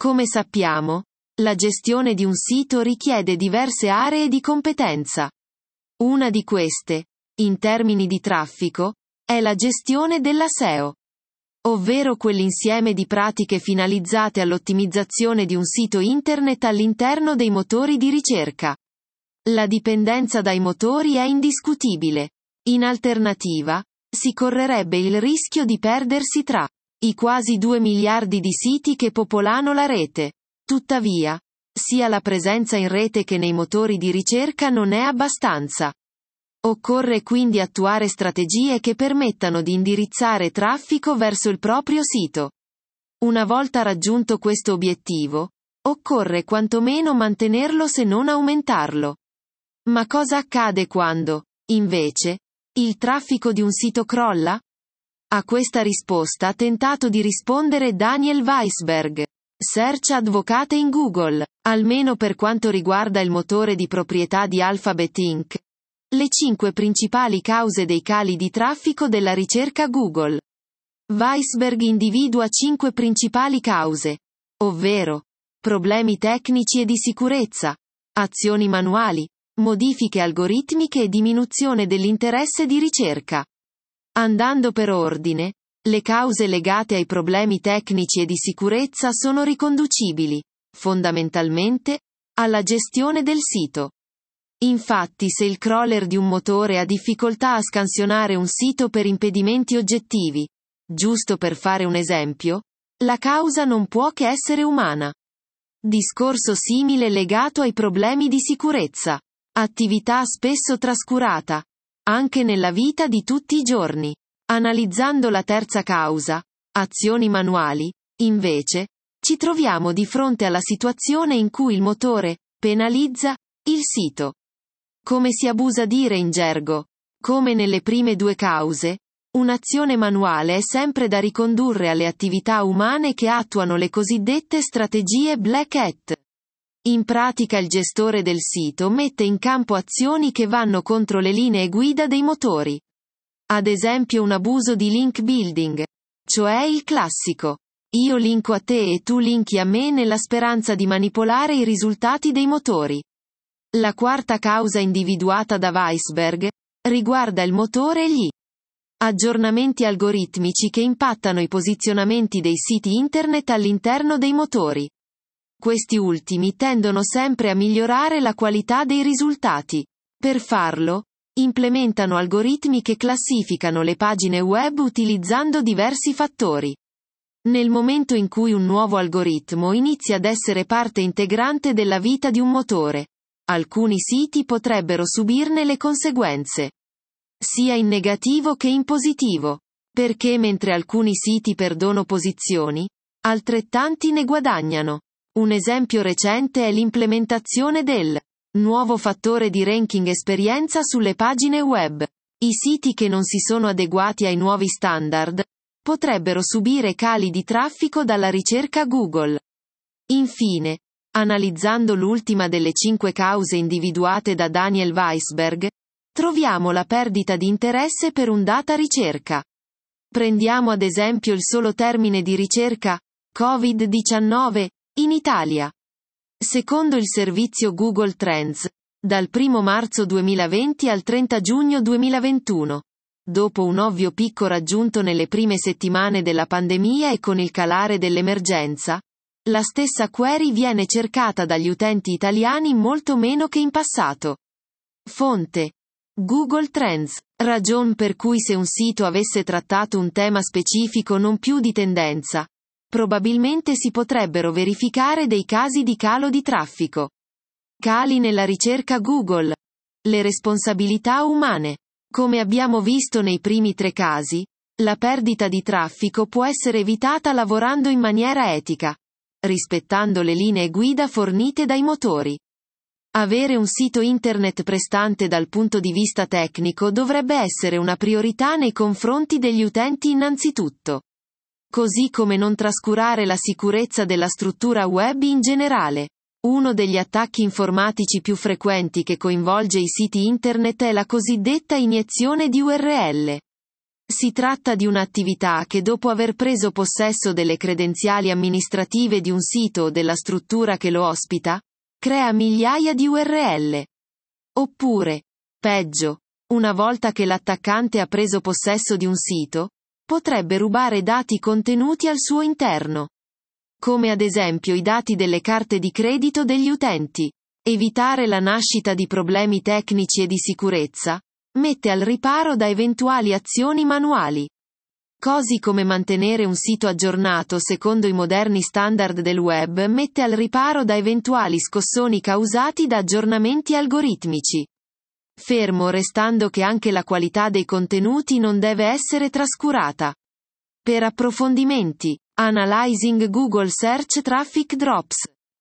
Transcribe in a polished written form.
Come sappiamo, la gestione di un sito richiede diverse aree di competenza. Una di queste, in termini di traffico, è la gestione della SEO, ovvero quell'insieme di pratiche finalizzate all'ottimizzazione di un sito internet all'interno dei motori di ricerca. La dipendenza dai motori è indiscutibile. In alternativa, si correrebbe il rischio di perdersi tra i quasi 2 miliardi di siti che popolano la rete. Tuttavia, sia la presenza in rete che nei motori di ricerca non è abbastanza. Occorre quindi attuare strategie che permettano di indirizzare traffico verso il proprio sito. Una volta raggiunto questo obiettivo, occorre quantomeno mantenerlo se non aumentarlo. Ma cosa accade quando, invece, il traffico di un sito crolla? A questa risposta ha tentato di rispondere Daniel Weisberg, Search Advocate in Google, almeno per quanto riguarda il motore di proprietà di Alphabet Inc. Le 5 principali cause dei cali di traffico della ricerca Google. Weisberg individua 5 principali cause, ovvero problemi tecnici e di sicurezza, azioni manuali, modifiche algoritmiche e diminuzione dell'interesse di ricerca. Andando per ordine, le cause legate ai problemi tecnici e di sicurezza sono riconducibili, fondamentalmente, alla gestione del sito. Infatti, se il crawler di un motore ha difficoltà a scansionare un sito per impedimenti oggettivi, giusto per fare un esempio, la causa non può che essere umana. Discorso simile legato ai problemi di sicurezza. Attività spesso trascurata, anche nella vita di tutti i giorni. Analizzando la terza causa, azioni manuali, invece, ci troviamo di fronte alla situazione in cui il motore penalizza il sito. Come si abusa dire in gergo, come nelle prime 2 cause, un'azione manuale è sempre da ricondurre alle attività umane che attuano le cosiddette strategie Black Hat. In pratica il gestore del sito mette in campo azioni che vanno contro le linee guida dei motori. Ad esempio un abuso di link building, cioè il classico io linko a te e tu linki a me nella speranza di manipolare i risultati dei motori. La quarta causa individuata da Weisberg riguarda il motore e gli aggiornamenti algoritmici che impattano i posizionamenti dei siti internet all'interno dei motori. Questi ultimi tendono sempre a migliorare la qualità dei risultati. Per farlo, implementano algoritmi che classificano le pagine web utilizzando diversi fattori. Nel momento in cui un nuovo algoritmo inizia ad essere parte integrante della vita di un motore, alcuni siti potrebbero subirne le conseguenze, sia in negativo che in positivo, perché mentre alcuni siti perdono posizioni, altrettanti ne guadagnano. Un esempio recente è l'implementazione del nuovo fattore di ranking esperienza sulle pagine web. I siti che non si sono adeguati ai nuovi standard potrebbero subire cali di traffico dalla ricerca Google. Infine, analizzando l'ultima delle 5 cause individuate da Daniel Weisberg, troviamo la perdita di interesse per un data ricerca. Prendiamo ad esempio il solo termine di ricerca, Covid-19, in Italia. Secondo il servizio Google Trends, dal 1 marzo 2020 al 30 giugno 2021, dopo un ovvio picco raggiunto nelle prime settimane della pandemia e con il calare dell'emergenza, la stessa query viene cercata dagli utenti italiani molto meno che in passato. Fonte: Google Trends. Ragion per cui se un sito avesse trattato un tema specifico non più di tendenza, probabilmente si potrebbero verificare dei casi di calo di traffico. Cali nella ricerca Google. Le responsabilità umane. Come abbiamo visto nei primi 3 casi, la perdita di traffico può essere evitata lavorando in maniera etica, rispettando le linee guida fornite dai motori. Avere un sito internet prestante dal punto di vista tecnico dovrebbe essere una priorità nei confronti degli utenti innanzitutto. Così come non trascurare la sicurezza della struttura web in generale. Uno degli attacchi informatici più frequenti che coinvolge i siti internet è la cosiddetta iniezione di URL. Si tratta di un'attività che dopo aver preso possesso delle credenziali amministrative di un sito o della struttura che lo ospita, crea migliaia di URL. Oppure, peggio, una volta che l'attaccante ha preso possesso di un sito, potrebbe rubare dati contenuti al suo interno. Come ad esempio i dati delle carte di credito degli utenti. Evitare la nascita di problemi tecnici e di sicurezza mette al riparo da eventuali azioni manuali. Così come mantenere un sito aggiornato secondo i moderni standard del web mette al riparo da eventuali scossoni causati da aggiornamenti algoritmici. Fermo restando che anche la qualità dei contenuti non deve essere trascurata. Per approfondimenti, Analyzing Google Search Traffic Drops.